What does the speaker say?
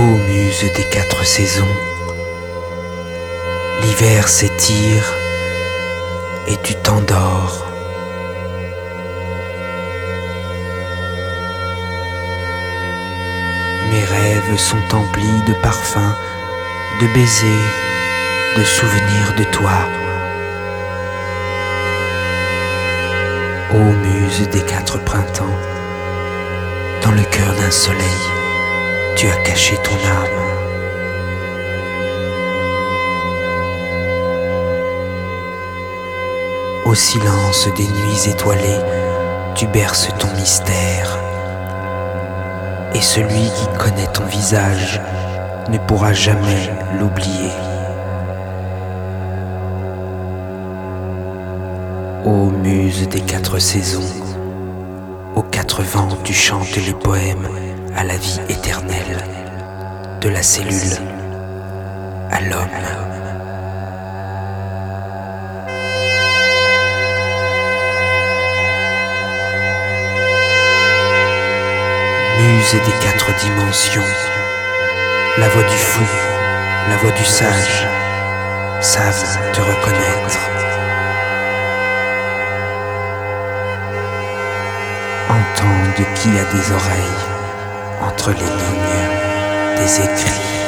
muse des 4 saisons, l'hiver s'étire et tu t'endors. Mes rêves sont emplis de parfums, de baisers, de souvenirs de toi. Ô muse des 4 printemps, dans le cœur d'un soleil, tu as caché ton âme. Au silence des nuits étoilées, tu berces ton mystère. Et celui qui connaît ton visage ne pourra jamais l'oublier. Ô muse des 4 saisons, aux 4 vents tu chantes les poèmes à la vie éternelle, de la cellule à l'homme. Muse des 4 dimensions, la voix du fou, la voix du sage savent te reconnaître. Entends de qui a des oreilles entre les lignes des écrits.